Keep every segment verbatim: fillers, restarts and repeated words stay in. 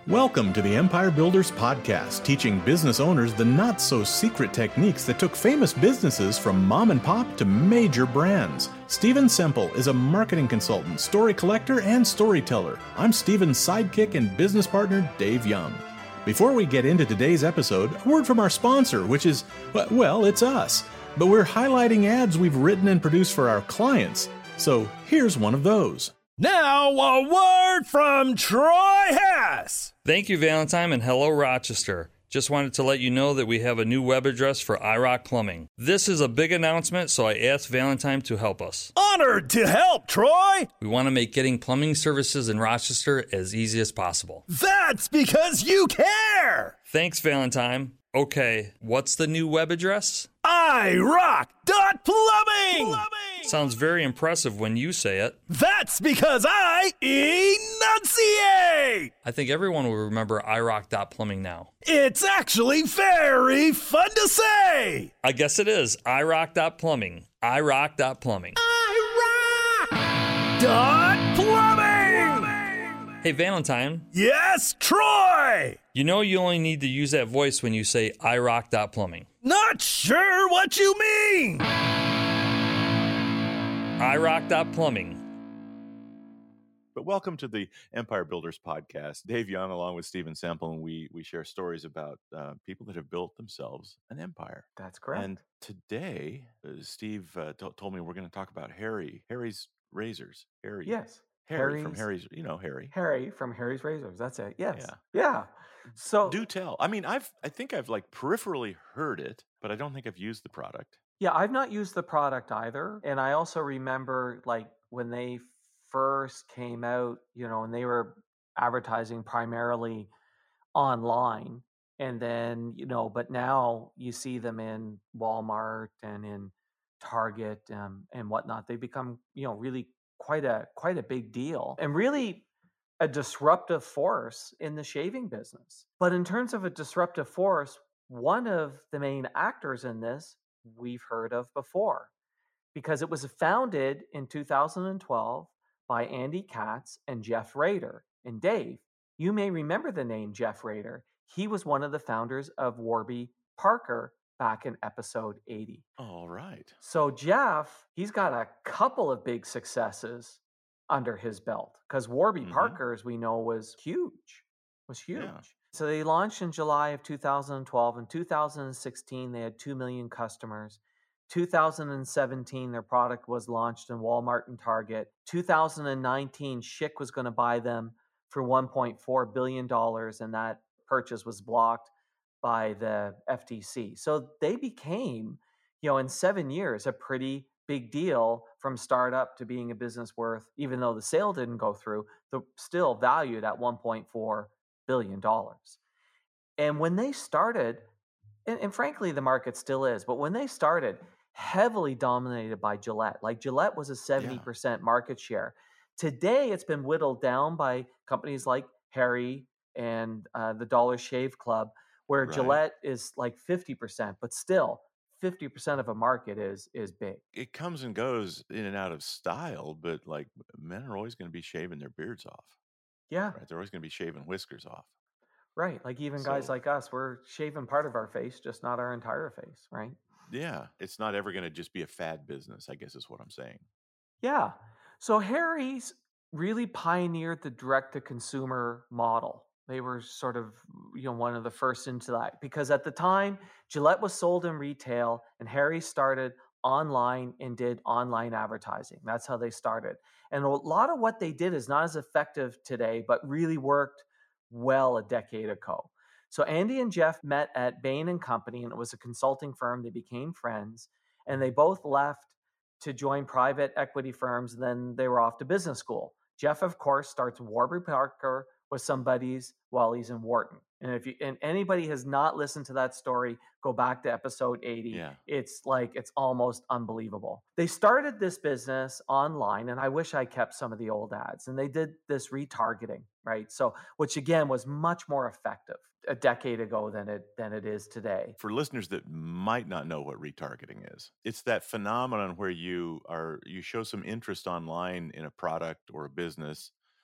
Welcome to the Empire Builders Podcast, teaching business owners the not-so-secret techniques that took famous businesses from mom and pop to major brands. Stephen Semple is a marketing consultant, story collector, and storyteller. I'm Stephen's sidekick and business partner, Dave Young. Before we get into today's episode, a word from our sponsor, which is, well, it's us. But we're highlighting ads we've written and produced for our clients. So here's one of those. Now, a word from Troy Hess. Thank you, Valentine, and hello, Rochester. Just wanted to let you know that we have a new web address for iRock Plumbing. This is a big announcement, so I asked Valentine to help us. Honored to help, Troy. We want to make getting plumbing services in Rochester as easy as possible. That's because you care. Thanks, Valentine. Okay, what's the new web address? i rock dot plumbing. Plumbing. Sounds very impressive when you say it. That's because I enunciate. I think everyone will remember i rock dot plumbing now. It's actually very fun to say. I guess it is. i rock dot plumbing. i rock dot plumbing. i rock dot plumbing. Hey, Valentine. Yes, Troy. You know you only need to use that voice when you say i rock dot plumbing. Not sure what you mean. i rock dot plumbing. But welcome to the Empire Builders Podcast. Dave Young, along with Stephen Semple, and we we share stories about uh, people that have built themselves an empire. That's correct. And today, uh, Steve uh, t- told me we're going to talk about Harry. Harry's Razors. Harry. Yes. Harry from Harry's- Harry's, you know, Harry. Harry from Harry's Razors. That's it. Yes. Yeah. Yeah. So Do tell. I mean, I've I think I've like peripherally heard it, but I don't think I've used the product. yeah, I've not used the product either. And I also remember like when they first came out, you know, and they were advertising primarily online. And then, you know, but now you see them in Walmart and in Target um, and whatnot. They become, you know, really quite a quite a big deal and really a disruptive force in the shaving business. But in terms of a disruptive force, one of the main actors in this we've heard of before because it was founded in two thousand twelve by Andy Katz and Jeff Rader. And Dave, you may remember the name Jeff Rader. He was one of the founders of Warby Parker back in episode eighty. All right. So Jeff, he's got a couple of big successes under his belt because Warby Mhm. Parker, as we know, was huge, was huge. Yeah. So they launched in July of two thousand twelve. In two thousand sixteen, they had two million customers. two thousand seventeen, their product was launched in Walmart and Target. two thousand nineteen, Schick was going to buy them for one point four billion dollars, and that purchase was blocked by the F T C. So they became, you know, in seven years, a pretty big deal from startup to being a business worth, even though the sale didn't go through, the still valued at one point four billion dollars. And when they started, and, and frankly, the market still is, but when they started, heavily dominated by Gillette. Like Gillette was a seventy percent market share. Today, it's been whittled down by companies like Harry and uh, the Dollar Shave Club, where Right. Gillette is like fifty percent, but still fifty percent of a market is is big. It comes and goes in and out of style, but like men are always going to be shaving their beards off, Yeah, right? They're always going to be shaving whiskers off. right. Like even guys So- like us, we're shaving part of our face, just not our entire face, right? Yeah, it's not ever going to just be a fad business, I guess is what I'm saying. Yeah. So Harry's really pioneered the direct to consumer model. They were sort of, you know, one of the first into that because at the time Gillette was sold in retail and Harry started online and did online advertising. That's how they started. And a lot of what they did is not as effective today, but really worked well a decade ago. So Andy and Jeff met at Bain and Company, and it was a consulting firm. They became friends, and they both left to join private equity firms. And then they were off to business school. Jeff, of course, starts Warby Parker with some buddies while he's in Wharton. And if you and anybody has not listened to that story, go back to episode eighty. Yeah. It's like it's almost unbelievable. They started this business online, and I wish I kept some of the old ads. And they did this retargeting, right? So, which again was much more effective a decade ago than it than it is today. For listeners that might not know what retargeting is, it's that phenomenon where you are you show some interest online in a product or a business,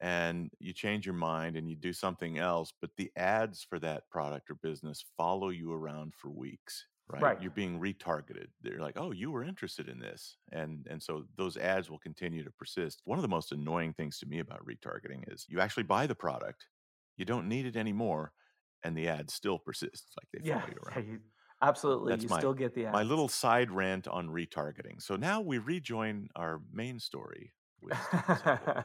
and you change your mind and you do something else, but the ads for that product or business follow you around for weeks, right? Right. You're being retargeted. They're like, oh, you were interested in this. And and so those ads will continue to persist. One of the most annoying things to me about retargeting is you actually buy the product, you don't need it anymore, and the ads still persist. Like they Yeah, follow you yeah, around. you, absolutely. That's You my still get the my ads. little side rant on retargeting. So now we rejoin our main story with Steven Simple.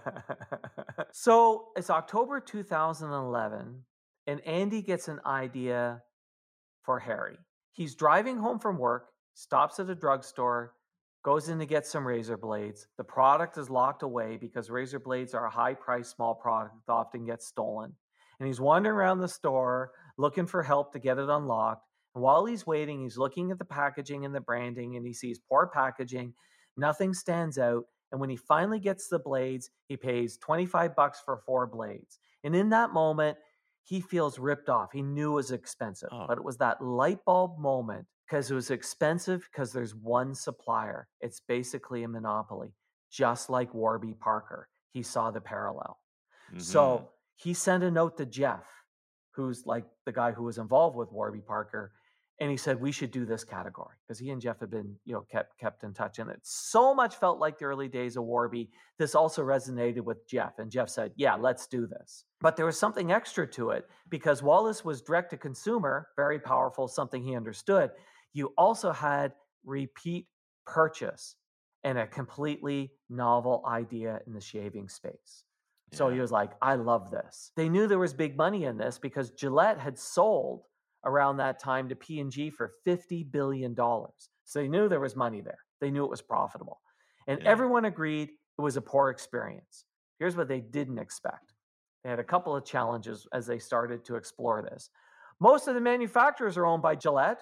So it's October two thousand eleven, and Andy gets an idea for Harry. He's driving home from work, stops at a drugstore, goes in to get some razor blades. The product is locked away because razor blades are a high priced small product that often gets stolen. And he's wandering around the store looking for help to get it unlocked. And while he's waiting, he's looking at the packaging and the branding, and he sees poor packaging. Nothing stands out. And when he finally gets the blades, he pays twenty-five bucks for four blades. And in that moment, he feels ripped off. He knew it was expensive, Oh. but it was that light bulb moment because it was expensive because there's one supplier. It's basically a monopoly, just like Warby Parker. He saw the parallel. Mhm. So he sent a note to Jeff, who's like the guy who was involved with Warby Parker, and he said we should do this category because he and Jeff had been, you know, kept kept in touch, and it so much felt like the early days of Warby. This also resonated with Jeff, and Jeff said, "Yeah, let's do this." But there was something extra to it because while this was direct to consumer, very powerful, something he understood, you also had repeat purchase and a completely novel idea in the shaving space. So he Yeah. was like, I love this. They knew there was big money in this because Gillette had sold around that time to P and G for fifty billion dollars. So they knew there was money there. They knew it was profitable. And Yeah. everyone agreed it was a poor experience. Here's what they didn't expect. They had a couple of challenges as they started to explore this. Most of the manufacturers are owned by Gillette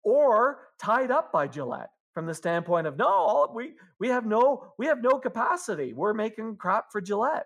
or tied up by Gillette from the standpoint of, no, we, we have no we have no capacity. We're making crap for Gillette.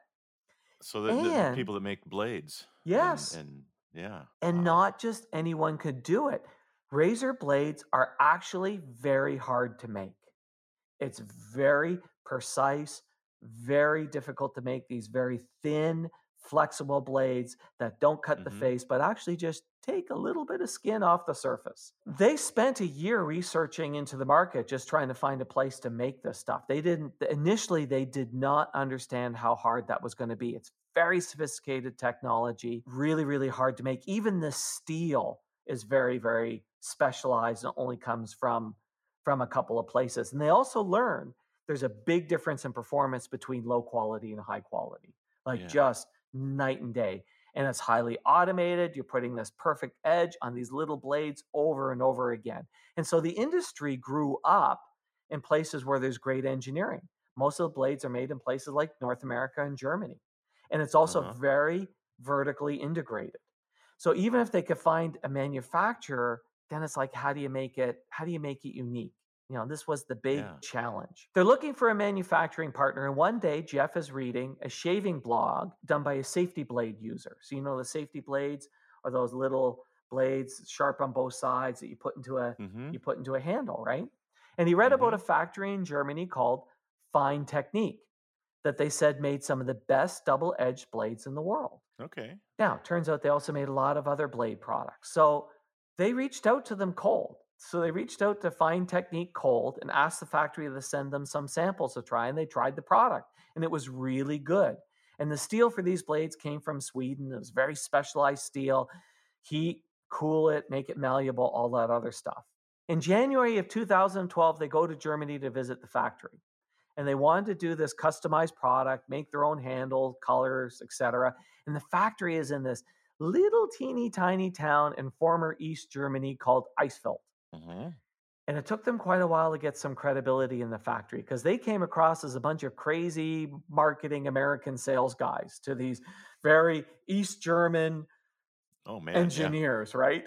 So the, the And people that make blades. yes, And, and yeah. and Wow. not just anyone could do it. Razor blades are actually very hard to make. It's very precise, very difficult to make these very thin, flexible blades that don't cut the Mhm. face, but actually just take a little bit of skin off the surface. They spent a year researching into the market, just trying to find a place to make this stuff. They didn't, initially, they did not understand how hard that was going to be. It's very sophisticated technology, really, really hard to make. Even the steel is very, very specialized and only comes from from a couple of places. And they also learn there's a big difference in performance between low quality and high quality, like Yeah. just night and day. And it's highly automated. You're putting this perfect edge on these little blades over and over again. And so the industry grew up in places where there's great engineering. Most of the blades are made in places like North America and Germany. And it's also Uh-huh. very vertically integrated. So even if they could find a manufacturer, then it's like, how do you make it, how do you make it unique? You know, this was the big Yeah. challenge. They're looking for a manufacturing partner. And one day, Jeff is reading a shaving blog done by a safety blade user. So, you know, the safety blades are those little blades sharp on both sides that you put into a Mhm. you put into a handle, right? And he read about Mhm. a factory in Germany called Fine Technique that they said made some of the best double-edged blades in the world. Okay. Now, turns out they also made a lot of other blade products. So they reached out to them cold. So they reached out to Fine Technique cold and asked the factory to send them some samples to try, and they tried the product, and it was really good. And the steel for these blades came from Sweden. It was very specialized steel. Heat, cool it, make it malleable, all that other stuff. In January of two thousand twelve, they go to Germany to visit the factory. And they wanted to do this customized product, make their own handle, colors, et cetera. And the factory is in this little teeny tiny town in former East Germany called Eisfeld. Mhm. And it took them quite a while to get some credibility in the factory because they came across as a bunch of crazy marketing American sales guys to these very East German Oh man. engineers, right?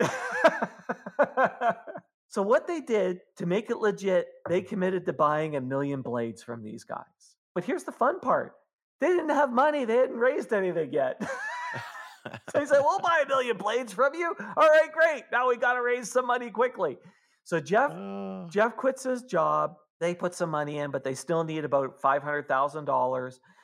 So what they did to make it legit, they committed to buying a million blades from these guys. But here's the fun part. They didn't have money. They hadn't raised anything yet. So he said, we'll buy a million blades from you. All right, great. Now we got to raise some money quickly. So Jeff, Uh, Jeff quits his job. They put some money in, but they still need about five hundred thousand dollars.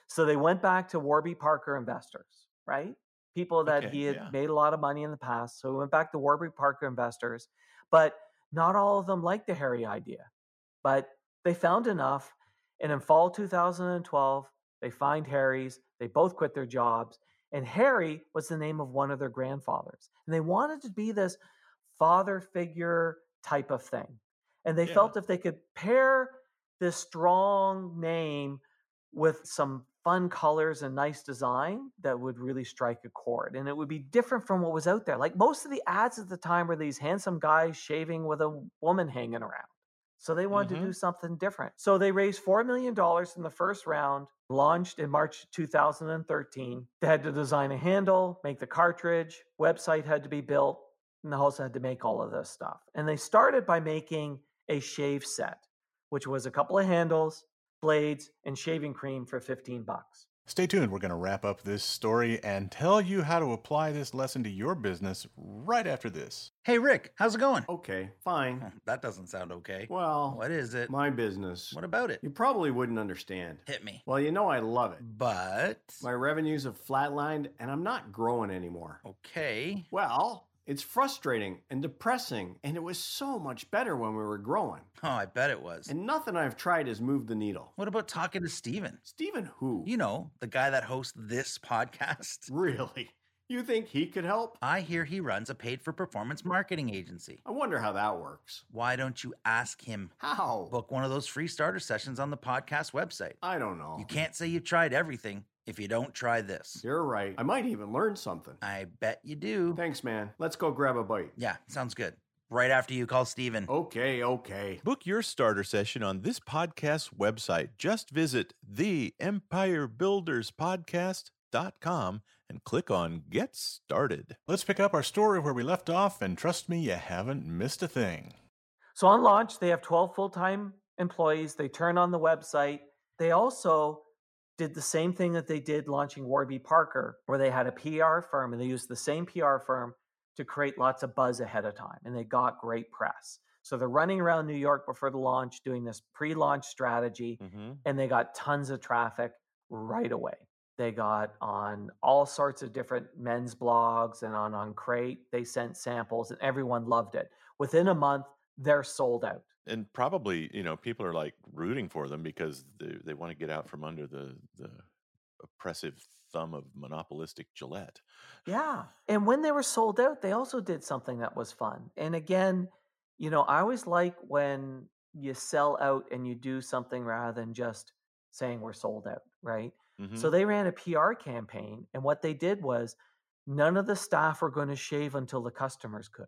So they went back to Warby Parker investors, right? People that Okay, he had yeah. made a lot of money in the past. So he went back to Warby Parker investors, but not all of them liked the Harry idea. But they found enough, and in fall two thousand twelve, they find Harry's. They both quit their jobs, and Harry was the name of one of their grandfathers. And they wanted to be this father figure type of thing. And they Yeah. felt if they could pair this strong name with some fun colors and nice design, that would really strike a chord. And it would be different from what was out there. Like most of the ads at the time were these handsome guys shaving with a woman hanging around. So they wanted Mhm. to do something different. So they raised four million dollars in the first round, launched in March two thousand thirteen. They had to design a handle, make the cartridge, website had to be built, and they also had to make all of this stuff. And they started by making a shave set, which was a couple of handles, blades, and shaving cream for fifteen bucks. Stay tuned. We're going to wrap up this story and tell you how to apply this lesson to your business right after this. Hey, Rick, how's it going? Okay, fine. That doesn't sound okay. Well, What is it? my business. What about it? You probably wouldn't understand. Hit me. Well, you know I love it. But, My revenues have flatlined and I'm not growing anymore. okay. Well, it's frustrating and depressing, and it was so much better when we were growing. Oh, I bet it was. And nothing I've tried has moved the needle. What about talking to Steven? Stephen who? You know, the guy that hosts this podcast. Really? You think he could help? I hear he runs a paid-for-performance marketing agency. I wonder how that works. Why don't you ask him? How? Book one of those free starter sessions on the podcast website. I don't know. You can't say you've tried everything if you don't try this. You're right. I might even learn something. I bet you do. Thanks, man. Let's go grab a bite. Yeah, sounds good. Right after you call Steven. Okay, okay. Book your starter session on this podcast's website. Just visit the empire builders podcast dot com and click on Get Started. Let's pick up our story where we left off, and trust me, you haven't missed a thing. So on launch, they have twelve full-time employees. They turn on the website. They also did the same thing that they did launching Warby Parker, where they had a P R firm, and they used the same P R firm to create lots of buzz ahead of time, and they got great press. So they're running around New York before the launch, doing this pre-launch strategy, Mm-hmm. and they got tons of traffic right away. They got on all sorts of different men's blogs and on, on Crate. They sent samples, and everyone loved it. Within a month, they're sold out. And probably, you know, people are like rooting for them because they, they want to get out from under the, the oppressive thumb of monopolistic Gillette. Yeah. And when they were sold out, they also did something that was fun. And again, you know, I always like when you sell out and you do something rather than just saying we're sold out, right? Mhm. So they ran a P R campaign, and what they did was none of the staff were going to shave until the customers could.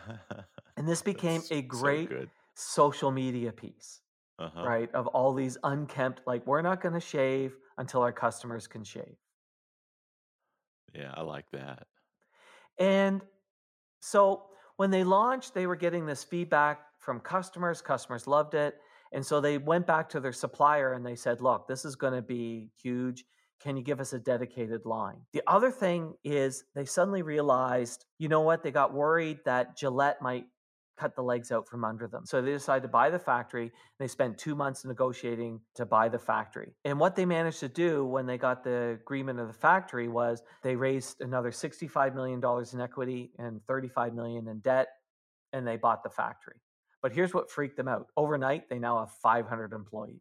And this became That's a so great good. social media piece, Uh-huh. right? Of all these unkempt, like, we're not going to shave until our customers can shave. Yeah, I like that. And so when they launched, they were getting this feedback from customers. Customers loved it. And so they went back to their supplier and they said, look, this is going to be huge. Can you give us a dedicated line? The other thing is they suddenly realized, you know what? They got worried that Gillette might cut the legs out from under them. So they decided to buy the factory. They spent two months negotiating to buy the factory. And what they managed to do when they got the agreement of the factory was they raised another sixty-five million dollars in equity and thirty-five million dollars in debt, and they bought the factory. But here's what freaked them out. Overnight, they now have five hundred employees.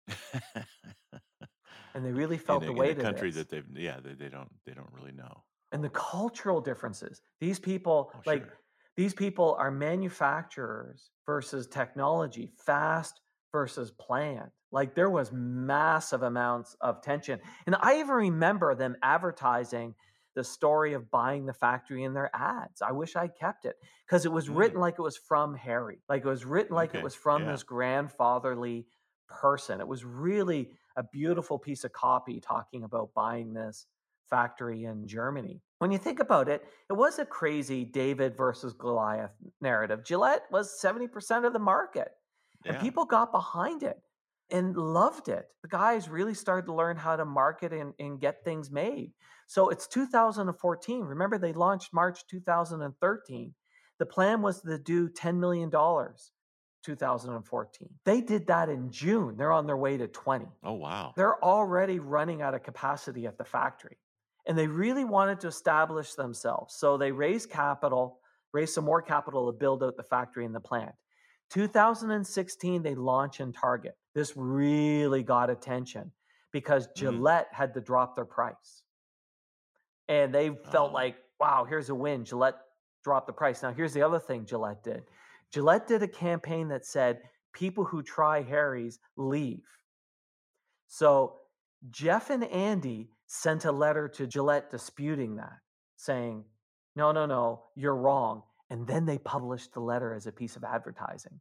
And they really felt in the a, weight in a country of this. that they've yeah they, they don't they don't really know. And the cultural differences. These people, Oh, like, sure. these people are manufacturers versus technology, fast versus planned. Like, there was massive amounts of tension. And I even remember them advertising the story of buying the factory in their ads. I wish I kept it because it was Mm. written like it was from Harry. Like, it was written like Okay, it was from yeah. this grandfatherly person. It was really a beautiful piece of copy talking about buying this factory in Germany. When you think about it, it was a crazy David versus Goliath narrative. Gillette was seventy percent of the market, and Yeah. people got behind it and loved it. The guys really started to learn how to market and, and get things made. So it's two thousand fourteen. Remember, they launched March two thousand thirteen. The plan was to do ten million dollars two thousand fourteen. They did that in June. They're on their way to twenty. Oh, wow. They're already running out of capacity at the factory. And they really wanted to establish themselves. So they raised capital, raised some more capital to build out the factory and the plant. two thousand sixteen, they launch in Target. This really got attention because Gillette mm. had to drop their price. And they felt oh. like, wow, here's a win. Gillette dropped the price. Now, here's the other thing Gillette did. Gillette did a campaign that said, people who try Harry's leave. So Jeff and Andy sent a letter to Gillette disputing that, saying, no, no, no, you're wrong. And then they published the letter as a piece of advertising.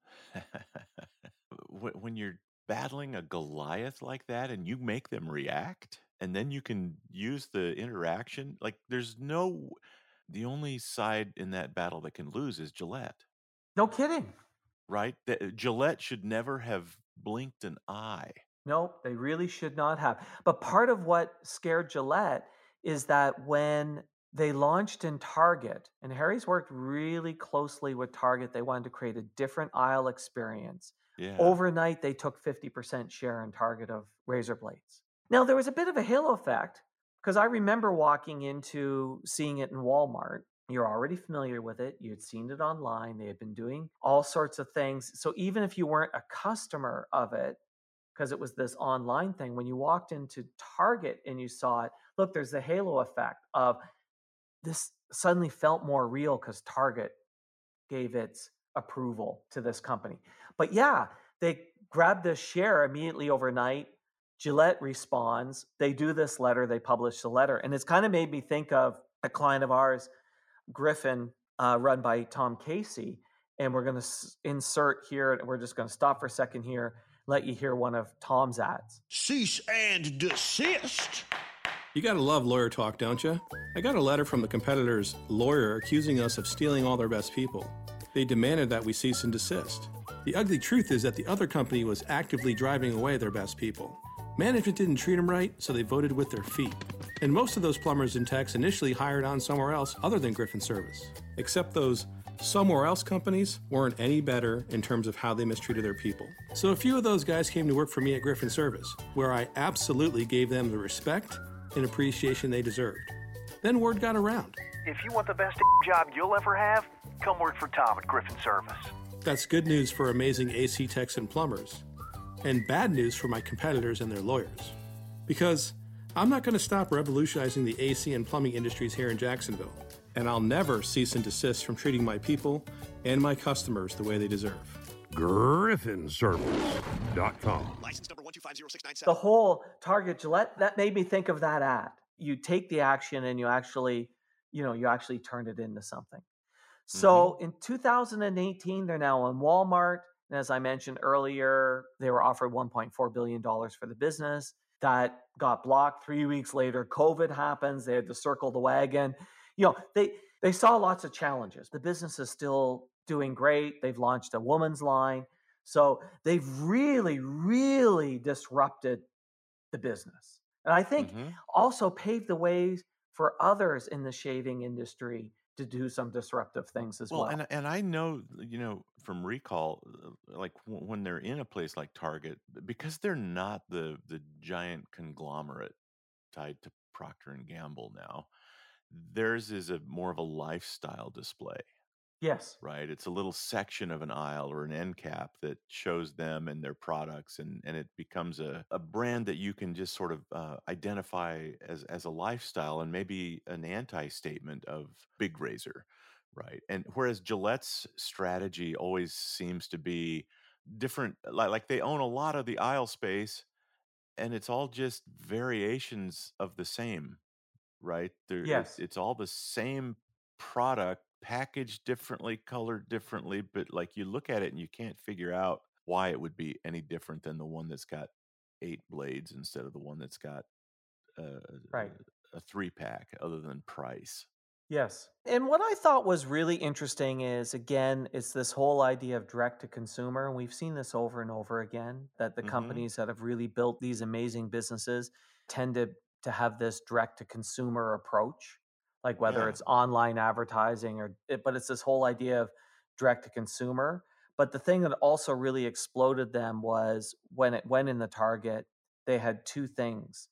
When you're battling a Goliath like that and you make them react, and then you can use the interaction, like there's no, the only side in that battle that can lose is Gillette. No kidding. Right? The, Gillette should never have blinked an eye. No, they really should not have. But part of what scared Gillette is that when they launched in Target, and Harry's worked really closely with Target, they wanted to create a different aisle experience. Yeah. Overnight, they took fifty percent share in Target of razor blades. Now, there was a bit of a halo effect because I remember walking into seeing it in Walmart. You're already familiar with it. You had seen it online. They had been doing all sorts of things. So even if you weren't a customer of it, because it was this online thing, when you walked into Target and you saw it, look, there's the halo effect of this suddenly felt more real because Target gave its approval to this company. But yeah, they grabbed this share immediately overnight. Gillette responds. They do this letter. They publish the letter. And it's kind of made me think of a client of ours, Griffin, uh, run by Tom Casey. And we're going to s- insert here, and we're just going to stop for a second here, let you hear one of Tom's ads. Cease and desist. You gotta love lawyer talk, don't you? I got a letter from the competitor's lawyer accusing us of stealing all their best people. They demanded that we cease and desist. The ugly truth is that the other company was actively driving away their best people. Management didn't treat them right, so they voted with their feet. And most of those plumbers and techs initially hired on somewhere else other than Griffin Service. Except those somewhere else companies weren't any better in terms of how they mistreated their people. So a few of those guys came to work for me at Griffin Service, where I absolutely gave them the respect and appreciation they deserved. Then word got around. If you want the best job you'll ever have, come work for Tom at Griffin Service. That's good news for amazing A C techs and plumbers, and bad news for my competitors and their lawyers. Because I'm not going to stop revolutionizing the A C and plumbing industries here in Jacksonville, and I'll never cease and desist from treating my people and my customers the way they deserve. Griffin Service dot com. License number one two five zero six nine seven. The whole Target Gillette, that made me think of that ad. You take the action and you actually, you know, you actually turn it into something. So mm-hmm. in two thousand eighteen, they're now on Walmart. And as I mentioned earlier, they were offered one point four billion dollars for the business. That got blocked. Three weeks later, COVID happens. They had to circle the wagon. You know, they, they saw lots of challenges. The business is still doing great. They've launched a woman's line. So they've really, really disrupted the business. And I think mm-hmm. also paved the way for others in the shaving industry to do some disruptive things as well. Well, and, and I know, you know, from recall, like w- when they're in a place like Target, because they're not the the giant conglomerate tied to Procter and Gamble now, theirs is a more of a lifestyle display. Yes. Right. It's a little section of an aisle or an end cap that shows them and their products. And, and it becomes a, a brand that you can just sort of uh, identify as, as a lifestyle and maybe an anti-statement of big razor. Right. And whereas Gillette's strategy always seems to be different, like, like they own a lot of the aisle space and it's all just variations of the same. Right. There, yes. It's, it's all the same product, packaged differently, colored differently, but like you look at it and you can't figure out why it would be any different than the one that's got eight blades instead of the one that's got uh, right. a, a three pack, other than price. Yes. And what I thought was really interesting is, again, it's this whole idea of direct to consumer. And we've seen this over and over again, that the mm-hmm. companies that have really built these amazing businesses tend to, to have this direct to consumer approach. Like whether yeah. it's online advertising or, it, but it's this whole idea of direct to consumer. But the thing that also really exploded them was when it went in the Target, they had two things.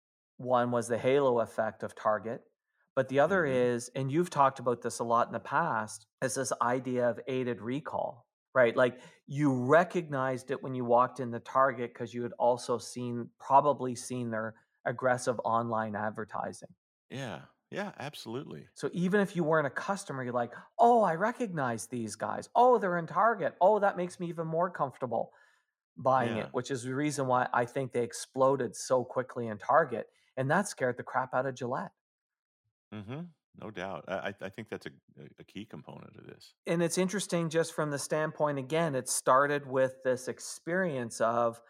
One was the halo effect of Target, but the other Mhm. is, and you've talked about this a lot in the past, is this idea of aided recall, right? Like you recognized it when you walked in the Target because you had also seen, probably seen their aggressive online advertising. Yeah. Yeah, absolutely. So even if you weren't a customer, you're like, oh, I recognize these guys. Oh, they're in Target. Oh, that makes me even more comfortable buying Yeah. it, which is the reason why I think they exploded so quickly in Target. And that scared the crap out of Gillette. Mm-hmm. No doubt. I, I think that's a, a key component of this. And it's interesting just from the standpoint, again, it started with this experience of,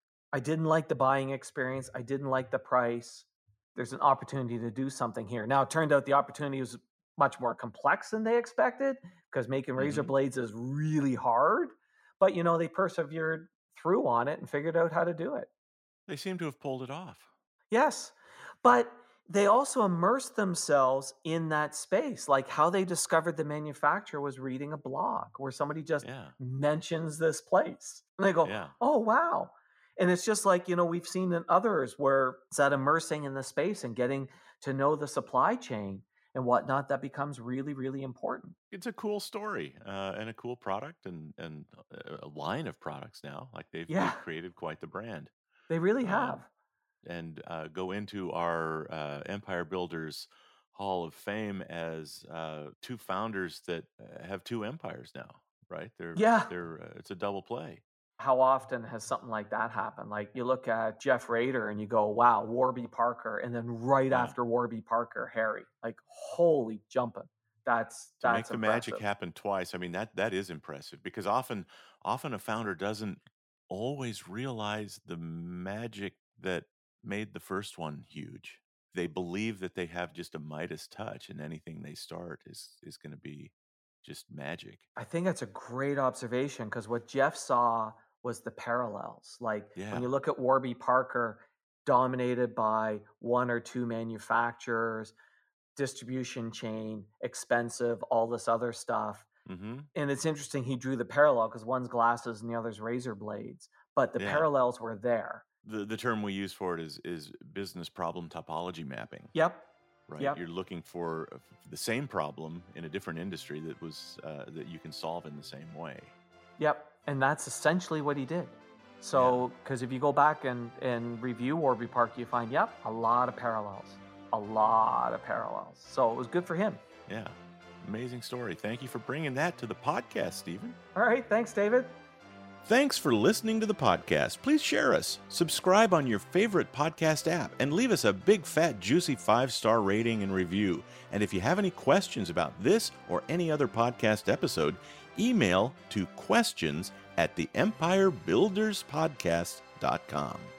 I didn't like the buying experience. I didn't like the price. There's an opportunity to do something here. Now, it turned out the opportunity was much more complex than they expected because making razor Mhm. blades is really hard. But, you know, they persevered through on it and figured out how to do it. They seem to have pulled it off. Yes. But they also immersed themselves in that space. Like how they discovered the manufacturer was reading a blog where somebody just Yeah. mentions this place. And they go, Yeah. oh, wow. And it's just like, you know, we've seen in others where it's that immersing in the space and getting to know the supply chain and whatnot that becomes really, really important. It's a cool story uh, and a cool product and, and a line of products now. Like they've, Yeah. they've created quite the brand. They really Um, have. and uh, go into our uh, Empire Builders Hall of Fame as uh, two founders that uh, have two empires now, right? They're, Yeah. they're, uh, it's a double play. How often has something like that happened? Like you look at Jeff Rader and you go, wow, Warby Parker. And then right Yeah. after Warby Parker, Harry. Like, holy jumping. That's To make that's the impressive. magic happen twice, I mean, that that is impressive because often often a founder doesn't always realize the magic that made the first one huge. They believe that they have just a Midas touch and anything they start is is going to be just magic. I think that's a great observation because what Jeff saw was the parallels. Like Yeah. when you look at Warby Parker, dominated by one or two manufacturers, distribution chain, expensive, all this other stuff. Mm-hmm. And it's interesting, he drew the parallel because one's glasses and the other's razor blades, but the Yeah. parallels were there. The the term we use for it is is business problem topology mapping. Yep. Right. Yep. You're looking for uh, the same problem in a different industry that was uh, that you can solve in the same way. Yep. And that's essentially what he did. So, because if you go back and, and review Warby Parker, you find, yep, a lot of parallels. A lot of parallels. So it was good for him. Yeah. Amazing story. Thank you for bringing that to the podcast, Stephen. All right. Thanks, David. Thanks for listening to the podcast. Please share us, subscribe on your favorite podcast app, and leave us a big, fat, juicy five-star rating and review. And if you have any questions about this or any other podcast episode, email to questions at the empire builders podcast dot com.